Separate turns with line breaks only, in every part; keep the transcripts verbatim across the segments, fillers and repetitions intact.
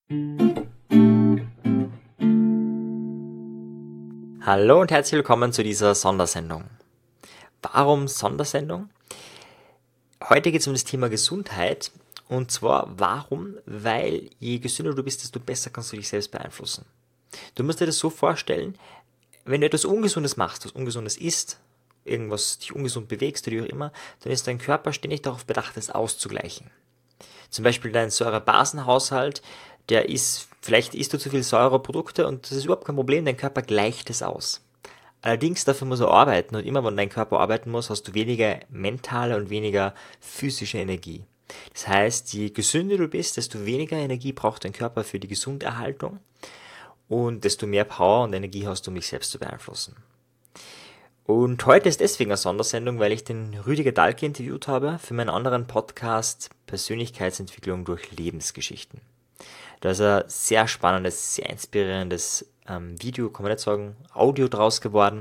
Hallo und herzlich willkommen zu dieser Sondersendung. Warum Sondersendung? Heute geht es um das Thema Gesundheit. Und zwar warum? Weil je gesünder du bist, desto besser kannst du dich selbst beeinflussen. Du musst dir das so vorstellen, wenn du etwas Ungesundes machst, was Ungesundes isst, irgendwas dich ungesund bewegst oder wie auch immer, dann ist dein Körper ständig darauf bedacht, das auszugleichen. Zum Beispiel dein Säurebasenhaushalt, der ist, vielleicht isst du zu viel Säureprodukte und das ist überhaupt kein Problem, dein Körper gleicht es aus. Allerdings dafür muss er arbeiten und immer wenn dein Körper arbeiten muss, hast du weniger mentale und weniger physische Energie. Das heißt, je gesünder du bist, desto weniger Energie braucht dein Körper für die Gesunderhaltung und desto mehr Power und Energie hast du, um dich selbst zu beeinflussen. Und heute ist deswegen eine Sondersendung, weil ich den Rüdiger Dahlke interviewt habe für meinen anderen Podcast Persönlichkeitsentwicklung durch Lebensgeschichten. Da ist ein sehr spannendes, sehr inspirierendes ähm, Video, kann man nicht sagen, Audio draus geworden.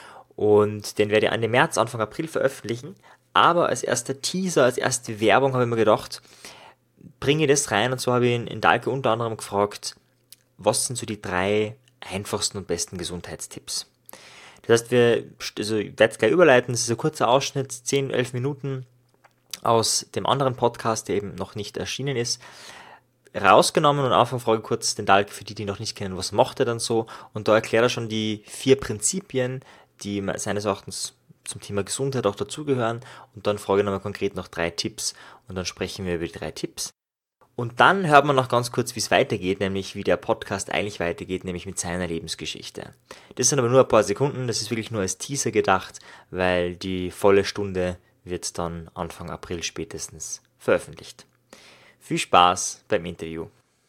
Und den werde ich Ende März, Anfang April veröffentlichen. Aber als erster Teaser, als erste Werbung habe ich mir gedacht, bringe ich das rein. Und so habe ich ihn in Dahlke unter anderem gefragt, was sind so die drei einfachsten und besten Gesundheitstipps? Das heißt, wir, also ich werde es gleich überleiten, es ist ein kurzer Ausschnitt, zehn, elf Minuten aus dem anderen Podcast, der eben noch nicht erschienen ist, rausgenommen und am Anfang frage ich kurz den Dahlke, für die, die noch nicht kennen, was macht er dann so? Und da erklärt er schon die vier Prinzipien, die seines Erachtens zum Thema Gesundheit auch dazugehören. Und dann frage ich nochmal konkret noch drei Tipps und dann sprechen wir über die drei Tipps. Und dann hört man noch ganz kurz, wie es weitergeht, nämlich wie der Podcast eigentlich weitergeht, nämlich mit seiner Lebensgeschichte. Das sind aber nur ein paar Sekunden, das ist wirklich nur als Teaser gedacht, weil die volle Stunde wird dann Anfang April spätestens veröffentlicht. Viel Spaß beim Interview.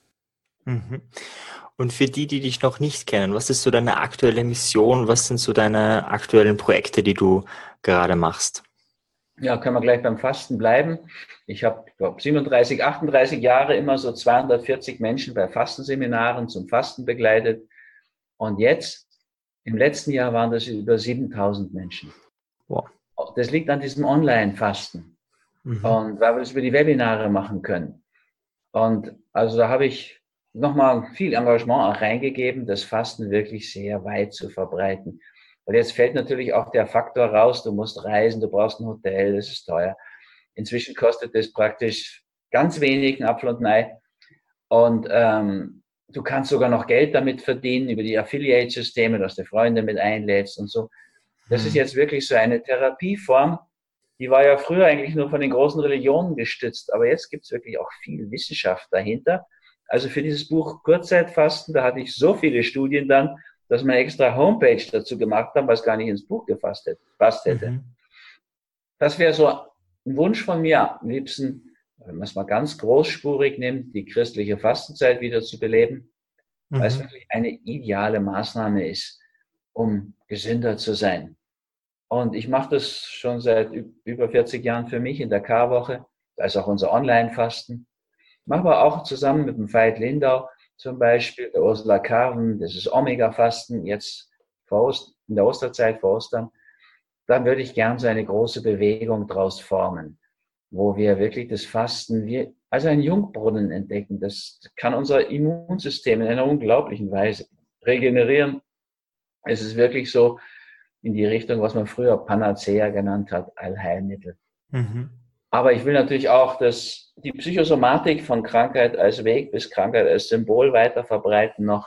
Mhm. Und für die, die dich noch nicht kennen, was ist so deine aktuelle Mission? Was sind so deine aktuellen Projekte, die du gerade machst?
Ja, können wir gleich beim Fasten bleiben. Ich habe, ich glaube, siebenunddreißig, achtunddreißig Jahre immer so zweihundertvierzig Menschen bei Fastenseminaren zum Fasten begleitet. Und jetzt, im letzten Jahr waren das über siebentausend Menschen. Wow. Das liegt an diesem Online-Fasten. Mhm. Und weil wir das über die Webinare machen können. Und also da habe ich nochmal viel Engagement auch reingegeben, das Fasten wirklich sehr weit zu verbreiten. Und jetzt fällt natürlich auch der Faktor raus, du musst reisen, du brauchst ein Hotel, das ist teuer. Inzwischen kostet das praktisch ganz wenig, ein Apfel und ein Ei. Und ähm, du kannst sogar noch Geld damit verdienen, über die Affiliate-Systeme, dass du Freunde mit einlädst und so. Das hm. ist jetzt wirklich so eine Therapieform, die war ja früher eigentlich nur von den großen Religionen gestützt, aber jetzt gibt es wirklich auch viel Wissenschaft dahinter. Also für dieses Buch Kurzzeitfasten, da hatte ich so viele Studien dann, dass wir eine extra Homepage dazu gemacht haben, was gar nicht ins Buch gefasst hätte. Passt hätte. Mhm. Das wäre so ein Wunsch von mir, am liebsten, wenn man es mal ganz großspurig nimmt, die christliche Fastenzeit wieder zu beleben, mhm. weil es wirklich eine ideale Maßnahme ist, um gesünder zu sein. Und ich mache das schon seit über vierzig Jahren für mich in der Karwoche. Da ist auch unser Online-Fasten. Machen wir auch zusammen mit dem Veit Lindau zum Beispiel, der Ursula Karven, das ist Omega-Fasten, jetzt vor Ost, in der Osterzeit, vor Ostern. Da würde ich gern so eine große Bewegung draus formen, wo wir wirklich das Fasten wie, als einen Jungbrunnen entdecken. Das kann unser Immunsystem in einer unglaublichen Weise regenerieren. Es ist wirklich so in die Richtung, was man früher Panacea genannt hat, Allheilmittel. Mhm. Aber ich will natürlich auch, dass die Psychosomatik von Krankheit als Weg bis Krankheit als Symbol weiter verbreiten noch.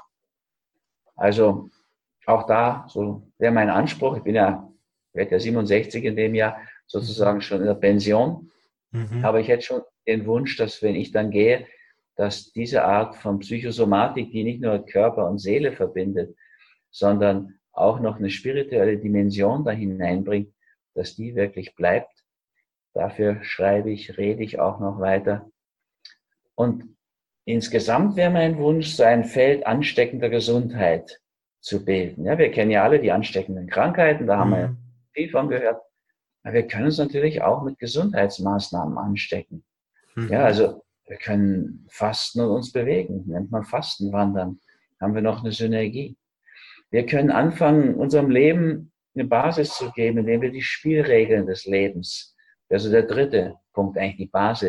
Also auch da, so wäre mein Anspruch. Ich bin ja, ich werde ja siebenundsechzig in dem Jahr, sozusagen schon in der Pension. Mhm. Aber ich hätte schon den Wunsch, dass wenn ich dann gehe, dass diese Art von Psychosomatik, die nicht nur Körper und Seele verbindet, sondern auch noch eine spirituelle Dimension da hineinbringt, dass die wirklich bleibt. Dafür schreibe ich, rede ich auch noch weiter. Und insgesamt wäre mein Wunsch, so ein Feld ansteckender Gesundheit zu bilden. Ja, wir kennen ja alle die ansteckenden Krankheiten, da haben mhm. wir viel von gehört. Aber wir können uns natürlich auch mit Gesundheitsmaßnahmen anstecken. Mhm. Ja, also wir können fasten und uns bewegen, nennt man Fastenwandern. Haben wir noch eine Synergie. Wir können anfangen, unserem Leben eine Basis zu geben, indem wir die Spielregeln des Lebens, also der dritte Punkt, eigentlich die Basis,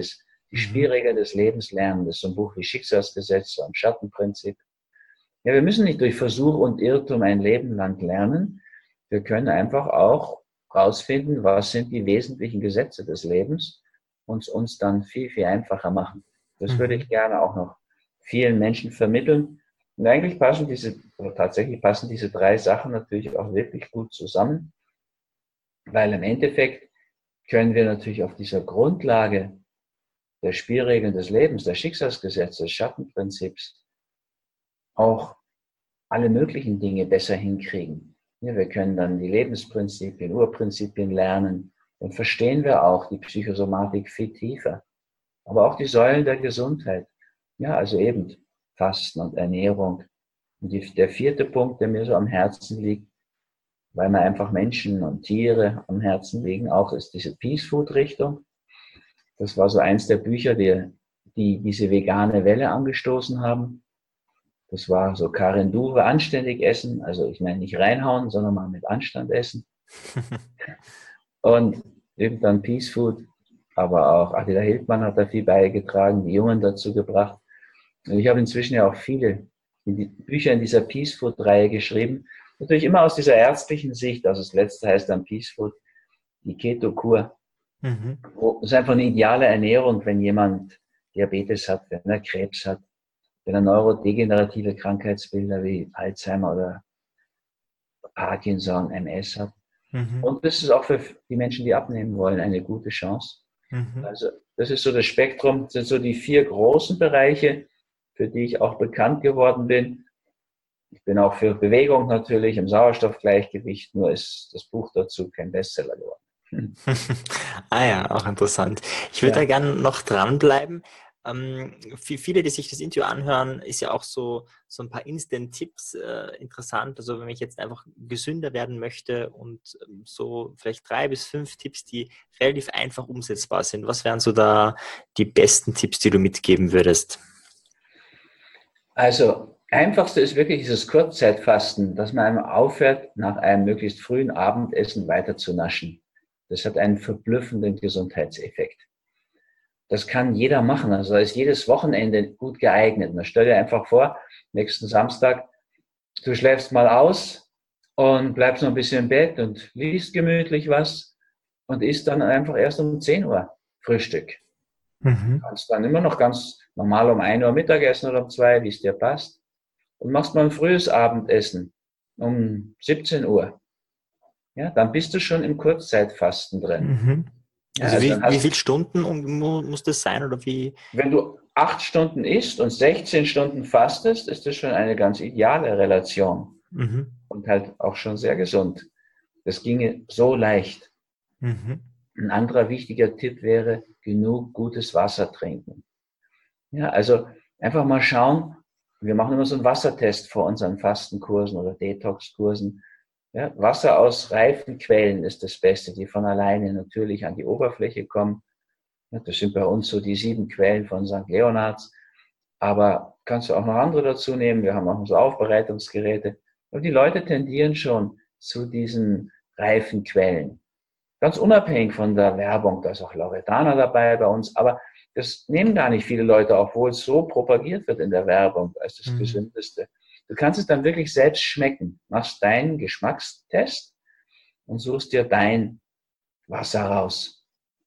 die
Mhm.
Spielregeln des Lebens lernen. Das ist so ein Buch wie Schicksalsgesetze und Schattenprinzip. Ja, wir müssen nicht durch Versuch und Irrtum ein Leben lang lernen. Wir können einfach auch rausfinden, was sind die wesentlichen Gesetze des Lebens und es uns dann viel, viel einfacher machen. Das würde
Mhm.
ich gerne auch noch vielen Menschen vermitteln. Und eigentlich passen diese, oder tatsächlich passen diese drei Sachen natürlich auch wirklich gut zusammen, weil im Endeffekt können wir natürlich auf dieser Grundlage der Spielregeln des Lebens, der Schicksalsgesetze, des Schattenprinzips auch alle möglichen Dinge besser hinkriegen. Ja, wir können dann die Lebensprinzipien, Urprinzipien lernen. Dann verstehen wir auch die Psychosomatik viel tiefer. Aber auch die Säulen der Gesundheit. Ja, also eben Fasten und Ernährung. Und die, der vierte Punkt, der mir so am Herzen liegt, weil mir einfach Menschen und Tiere am Herzen liegen, auch ist diese Peace Food Richtung. Das war so eins der Bücher, die, die diese vegane Welle angestoßen haben. Das war so Karen Duwe, anständig essen. Also ich meine nicht reinhauen, sondern mal mit Anstand essen. Und eben dann Peace Food. Aber auch Attila Hildmann hat da viel beigetragen, die Jungen dazu gebracht. Und ich habe inzwischen ja auch viele Bücher in dieser Peace Food Reihe geschrieben. Natürlich immer aus dieser ärztlichen Sicht. Also das letzte heißt dann Peace Food, die Keto-Kur.
Mhm.
Das ist einfach eine ideale Ernährung, wenn jemand Diabetes hat, wenn er Krebs hat, wenn er neurodegenerative Krankheitsbilder wie Alzheimer oder Parkinson, M S hat.
Mhm.
Und das ist auch für die Menschen, die abnehmen wollen, eine gute Chance.
Mhm.
Also das ist so das Spektrum, das sind so die vier großen Bereiche, für die ich auch bekannt geworden bin. Ich bin auch für Bewegung natürlich, im Sauerstoffgleichgewicht, nur ist das Buch dazu kein Bestseller geworden.
Ah ja, auch interessant. Ich würde da
Ja.
gerne noch dranbleiben. Ähm, für viele, die sich das Interview anhören, ist ja auch so, so ein paar Instant-Tipps äh, interessant. Also wenn ich jetzt einfach gesünder werden möchte und ähm, so vielleicht drei bis fünf Tipps, die relativ einfach umsetzbar sind. Was wären so da die besten Tipps, die du mitgeben würdest?
Also, einfachste ist wirklich dieses Kurzzeitfasten, dass man einem aufhört, nach einem möglichst frühen Abendessen weiter zu naschen. Das hat einen verblüffenden Gesundheitseffekt. Das kann jeder machen, also da ist jedes Wochenende gut geeignet. Man stell dir einfach vor, nächsten Samstag, du schläfst mal aus und bleibst noch ein bisschen im Bett und liest gemütlich was und isst dann einfach erst um zehn Uhr Frühstück.
Mhm.
Kannst dann immer noch ganz normal um ein Uhr Mittagessen oder um zwei, wie es dir passt. Und machst mal ein frühes Abendessen um siebzehn Uhr. Ja, dann bist du schon im Kurzzeitfasten drin.
Mhm.
Ja,
Also
also dann
wie, wie
hast,
viele Stunden um- mu- muss das sein oder wie?
wenn du acht Stunden isst und sechzehn Stunden fastest, ist das schon eine ganz ideale Relation
Mhm.
und halt auch schon sehr gesund. Das ginge so leicht.
Mhm.
Ein anderer wichtiger Tipp wäre, genug gutes Wasser trinken. Ja, also einfach mal schauen. Wir machen immer so einen Wassertest vor unseren Fastenkursen oder Detox-Kursen. Ja, Wasser aus reifen Quellen ist das Beste, die von alleine natürlich an die Oberfläche kommen. Ja, das sind bei uns so die sieben Quellen von Sankt Leonhards. Aber kannst du auch noch andere dazu nehmen. Wir haben auch so Aufbereitungsgeräte. Und die Leute tendieren schon zu diesen reifen Quellen. Ganz unabhängig von der Werbung, da ist auch Loredana dabei bei uns, aber das nehmen gar nicht viele Leute, obwohl es so propagiert wird in der Werbung als das
Mhm.
Gesündeste. Du kannst es dann wirklich selbst schmecken, machst deinen Geschmackstest und suchst dir dein Wasser raus.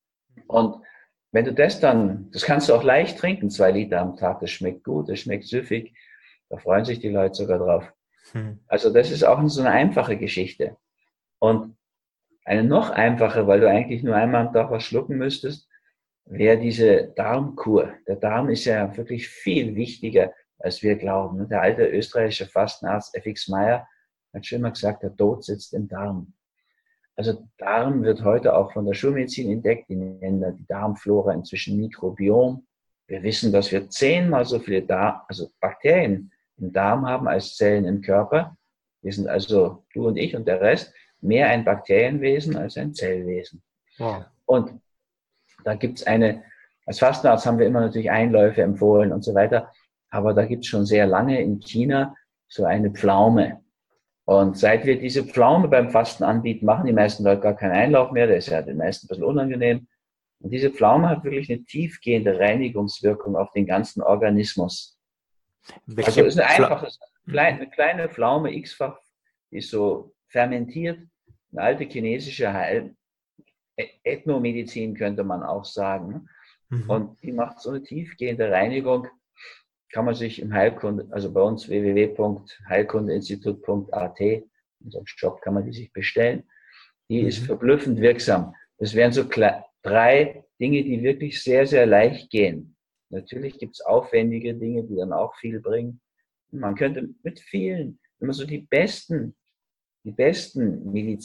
Und wenn du das dann, das kannst du auch leicht trinken, zwei Liter am Tag, das schmeckt gut, das schmeckt süffig, da freuen sich die Leute sogar drauf.
Mhm.
Also das ist auch so eine einfache Geschichte. Und eine noch einfache, weil du eigentlich nur einmal am Tag was schlucken müsstest, wäre diese Darmkur. Der Darm ist ja wirklich viel wichtiger, als wir glauben. Der alte österreichische Fastenarzt F X Meyer hat schon immer gesagt, der Tod sitzt im Darm. Also Darm wird heute auch von der Schulmedizin entdeckt. Die nennen die Darmflora inzwischen Mikrobiom. Wir wissen, dass wir zehnmal so viele Darm, also Bakterien im Darm haben als Zellen im Körper. Wir sind also, du und ich und der Rest, mehr ein Bakterienwesen als ein Zellwesen.
Wow.
Und da gibt es eine, als Fastenarzt haben wir immer natürlich Einläufe empfohlen und so weiter, aber da gibt es schon sehr lange in China so eine Pflaume. Und seit wir diese Pflaume beim Fasten anbieten, machen die meisten Leute gar keinen Einlauf mehr, der ist ja den meisten ein bisschen unangenehm. Und diese Pflaume hat wirklich eine tiefgehende Reinigungswirkung auf den ganzen Organismus. Also
Welche
ist ein
Pfla
einfaches, eine kleine Pflaume, x-fach, die ist so fermentiert. Eine alte chinesische Heil Ethnomedizin könnte man auch sagen.
mhm.
Und die macht so eine tiefgehende Reinigung. Kann man sich im Heilkunde, also bei uns w w w punkt heilkundeinstitut punkt a t, in unserem Shop kann man die sich bestellen. Die ist
Mhm.
verblüffend wirksam. Das wären so drei Dinge, die wirklich sehr, sehr leicht gehen. Natürlich gibt es aufwendige Dinge, die dann auch viel bringen. Man könnte mit vielen, wenn man so die besten, die besten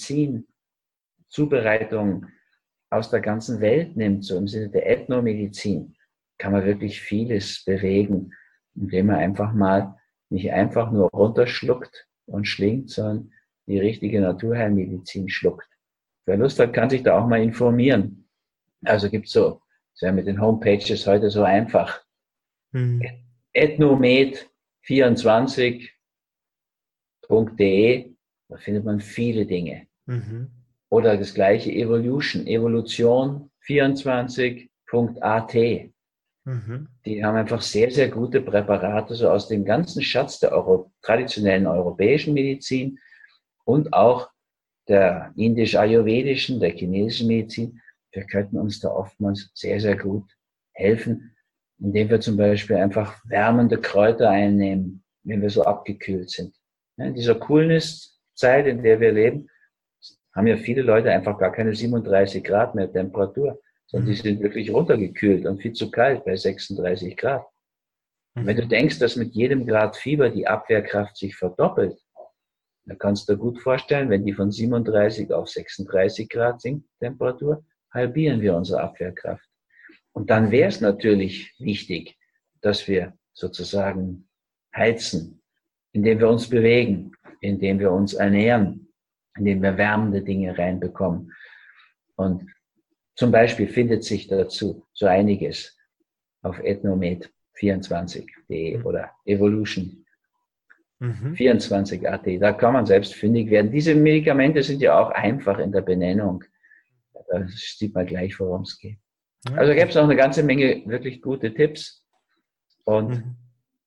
Medizinzubereitungen aus der ganzen Welt nimmt, so im Sinne der Ethnomedizin, kann man wirklich vieles bewegen, indem man einfach mal nicht einfach nur runterschluckt und schlingt, sondern die richtige Naturheilmedizin schluckt. Wer Lust hat, kann sich da auch mal informieren. Also gibt es so, das ist ja mit den Homepages heute so einfach.
Mhm.
ethnomed vierundzwanzig punkt de, da findet man viele Dinge.
Mhm.
Oder das gleiche Evolution, Evolution vierundzwanzig punkt a t.
Mhm.
Die haben einfach sehr, sehr gute Präparate, so aus dem ganzen Schatz der Euro traditionellen europäischen Medizin und auch der indisch-ayurvedischen, der chinesischen Medizin. Wir könnten uns da oftmals sehr, sehr gut helfen, indem wir zum Beispiel einfach wärmende Kräuter einnehmen, wenn wir so abgekühlt sind. In dieser Coolness-Zeit, in der wir leben, haben ja viele Leute einfach gar keine siebenunddreißig Grad mehr Temperatur, sondern die
Mhm.
sind wirklich runtergekühlt und viel zu kalt bei sechsunddreißig Grad. Und wenn du
Mhm.
denkst, dass mit jedem Grad Fieber die Abwehrkraft sich verdoppelt, dann kannst du dir gut vorstellen, wenn die von siebenunddreißig auf sechsunddreißig Grad sinkt, Temperatur, halbieren wir unsere Abwehrkraft. Und dann wäre
Mhm.
es natürlich wichtig, dass wir sozusagen heizen, indem wir uns bewegen, indem wir uns ernähren, indem wir wärmende Dinge reinbekommen. Und zum Beispiel findet sich dazu so einiges auf ethnomed vierundzwanzig punkt de
Mhm.
oder Evolution
Mhm.
vierundzwanzig punkt a t. Da kann man selbst fündig werden. Diese Medikamente sind ja auch einfach in der Benennung. Da sieht man gleich, worum es geht. Also gäbe
Okay.
es noch eine ganze Menge wirklich gute Tipps und
Mhm.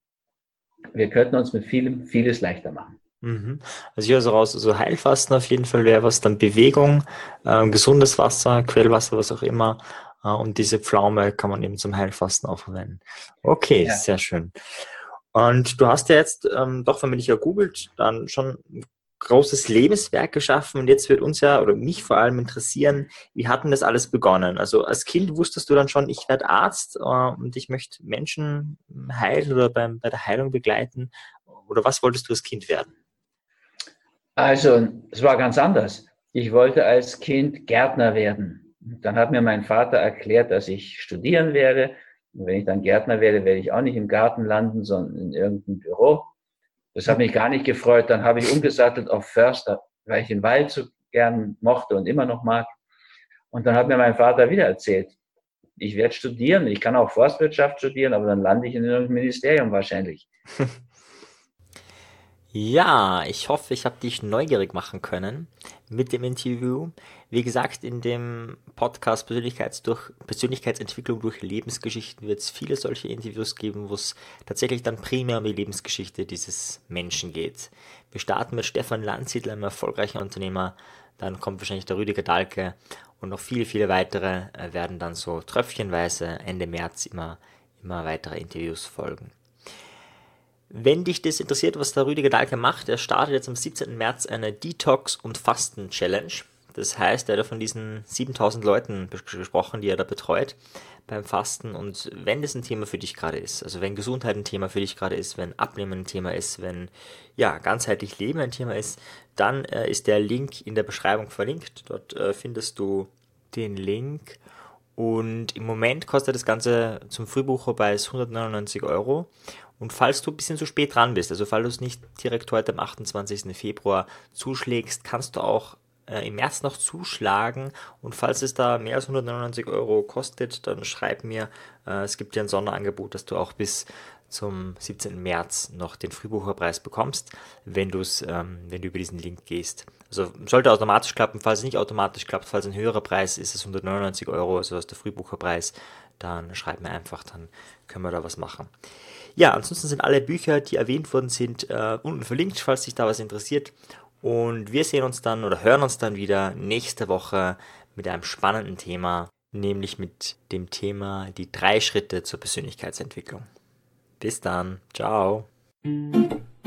wir könnten uns mit vielem, vieles leichter machen.
Mhm. Also ich höre so raus, also Heilfasten auf jeden Fall wäre was, dann Bewegung, ähm, gesundes Wasser, Quellwasser, was auch immer. Äh, und diese Pflaume kann man eben zum Heilfasten auch verwenden. Okay,
Ja,
sehr schön. Und du hast ja jetzt, ähm, doch, wenn man dich ja googelt, dann schon ein großes Lebenswerk geschaffen. Und jetzt wird uns ja, oder mich vor allem interessieren, wie hat denn das alles begonnen? Also als Kind wusstest du dann schon, ich werde Arzt, äh, und ich möchte Menschen heilen oder beim, bei der Heilung begleiten. Oder was wolltest du als Kind werden?
also es war ganz anders. Ich wollte als Kind Gärtner werden. Dann hat mir mein Vater erklärt, dass ich studieren werde. Und wenn ich dann Gärtner werde, werde ich auch nicht im Garten landen, sondern in irgendeinem Büro. Das hat mich gar nicht gefreut. Dann habe ich umgesattelt auf Förster, weil ich den Wald so gern mochte und immer noch mag. Und dann hat mir mein Vater wieder erzählt, ich werde studieren, ich kann auch Forstwirtschaft studieren, aber dann lande ich in irgendeinem Ministerium wahrscheinlich.
Ja, ich hoffe, ich habe dich neugierig machen können mit dem Interview. Wie gesagt, in dem Podcast Persönlichkeits durch, Persönlichkeitsentwicklung durch Lebensgeschichten wird es viele solche Interviews geben, wo es tatsächlich dann primär um die Lebensgeschichte dieses Menschen geht. Wir starten mit Stefan Landsiedel, einem erfolgreichen Unternehmer, dann kommt wahrscheinlich der Rüdiger Dahlke und noch viele, viele weitere äh, werden dann so tröpfchenweise Ende März immer, immer weitere Interviews folgen. Wenn dich das interessiert, was der Rüdiger Dahlke macht, er startet jetzt am siebzehnten März eine Detox- und Fasten-Challenge. Das heißt, er hat von diesen siebentausend Leuten gesprochen, die er da betreut beim Fasten. Und wenn das ein Thema für dich gerade ist, also wenn Gesundheit ein Thema für dich gerade ist, wenn Abnehmen ein Thema ist, wenn ja ganzheitlich Leben ein Thema ist, dann äh, ist der Link in der Beschreibung verlinkt. Dort äh, findest du den Link. Und im Moment kostet das Ganze zum Frühbucherpreis hundertneunundneunzig Euro. Und falls du ein bisschen zu spät dran bist, also falls du es nicht direkt heute am achtundzwanzigsten Februar zuschlägst, kannst du auch äh, im März noch zuschlagen. Und falls es da mehr als hundertneunundneunzig Euro kostet, dann schreib mir. Äh, es gibt ja ein Sonderangebot, dass du auch bis zum siebzehnten März noch den Frühbucherpreis bekommst, wenn, du's, ähm, wenn du über diesen Link gehst. Also sollte automatisch klappen, falls es nicht automatisch klappt, falls ein höherer Preis ist, ist es hundertneunundneunzig Euro, also das ist der Frühbucherpreis, dann schreib mir einfach, dann können wir da was machen. Ja, ansonsten sind alle Bücher, die erwähnt worden sind, äh, unten verlinkt, falls dich da was interessiert. Und wir sehen uns dann oder hören uns dann wieder nächste Woche mit einem spannenden Thema, nämlich mit dem Thema die drei Schritte zur Persönlichkeitsentwicklung. Bis dann, ciao.